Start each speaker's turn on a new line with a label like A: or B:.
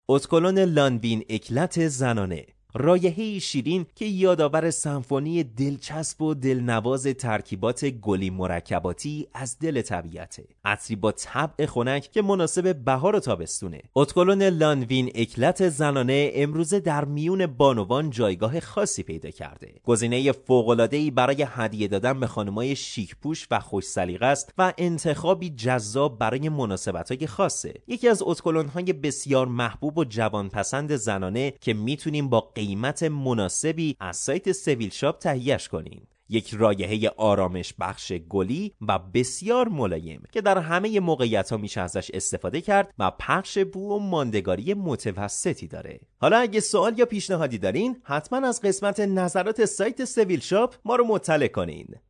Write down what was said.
A: اتکلون لانوین اکلت زنانه، رایحه‌ای شیرین که یادآور سمفونی دلچسب و دلنواز ترکیبات گلی مرکباتی از دل طبیعته. عطری با طبع خنک که مناسب بهار و تابستونه. اتکلون لانوین اکلت زنانه امروزه در میون بانوان جایگاه خاصی پیدا کرده. گزینه فوق‌العاده‌ای برای هدیه دادن به خانم‌های شیک‌پوش و خوش سلیقه است و انتخابی جذاب برای مناسبت‌های خاصه. یکی از اتکلون‌های بسیار محبوب و جوانپسند زنانه که میتونیم با قیمت مناسبی از سایت سویل شاپ تهیه‌اش کنین. یک رایحه آرامش بخش گلی و بسیار ملایم که در همه موقعیت‌ها میشه ازش استفاده کرد و پخش بو و ماندگاری متوسطی داره. حالا اگه سوال یا پیشنهادی دارین حتما از قسمت نظرات سایت سویل شاپ ما رو مطلع کنین.